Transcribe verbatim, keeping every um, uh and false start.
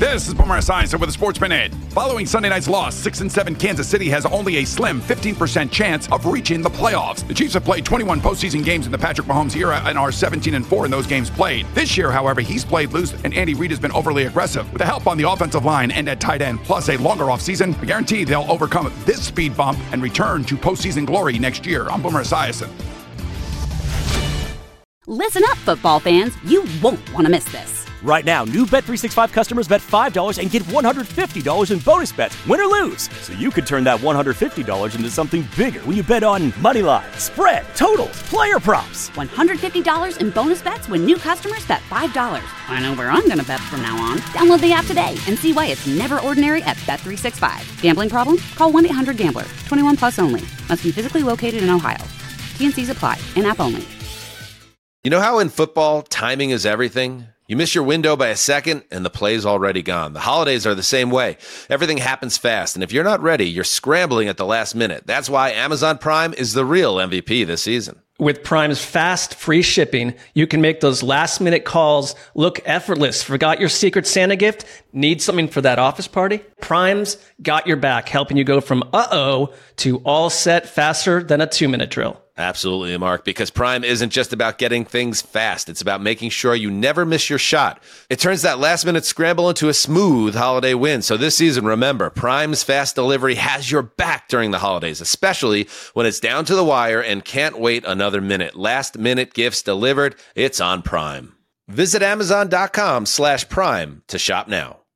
This is Boomer Esiason with a Sports Minute. Following Sunday night's loss, six and seven Kansas City has only a slim fifteen percent chance of reaching the playoffs. The Chiefs have played twenty-one postseason games in the Patrick Mahomes era and are seventeen and four in those games played. This year, however, he's played loose and Andy Reid has been overly aggressive. With the help on the offensive line and at tight end, plus a longer offseason, I guarantee they'll overcome this speed bump and return to postseason glory next year. I'm Boomer Esiason. Listen up, football fans. You won't want to miss this. Right now, new Bet three sixty-five customers bet five dollars and get one hundred fifty dollars in bonus bets, win or lose. So you could turn that one hundred fifty dollars into something bigger when you bet on money line, spread, totals, player props. one hundred fifty dollars in bonus bets when new customers bet five dollars. I know where I'm going to bet from now on. Download the app today and see why it's never ordinary at Bet three sixty-five. Gambling problem? Call one eight hundred gambler. twenty-one plus only. Must be physically located in Ohio. T and C's apply. In-app only. You know how in football, timing is everything? You miss your window by a second, and the play's already gone. The holidays are the same way. Everything happens fast, and if you're not ready, you're scrambling at the last minute. That's why Amazon Prime is the real M V P this season. With Prime's fast, free shipping, you can make those last-minute calls look effortless. Forgot your Secret Santa gift? Need something for that office party? Prime's got your back, helping you go from uh-oh to all set faster than a two-minute drill. Absolutely, Mark, because Prime isn't just about getting things fast. It's about making sure you never miss your shot. It turns that last-minute scramble into a smooth holiday win. So this season, remember, Prime's fast delivery has your back during the holidays, especially when it's down to the wire and can't wait another minute. Last-minute gifts delivered. It's on Prime. Visit Amazon.com slash Prime to shop now.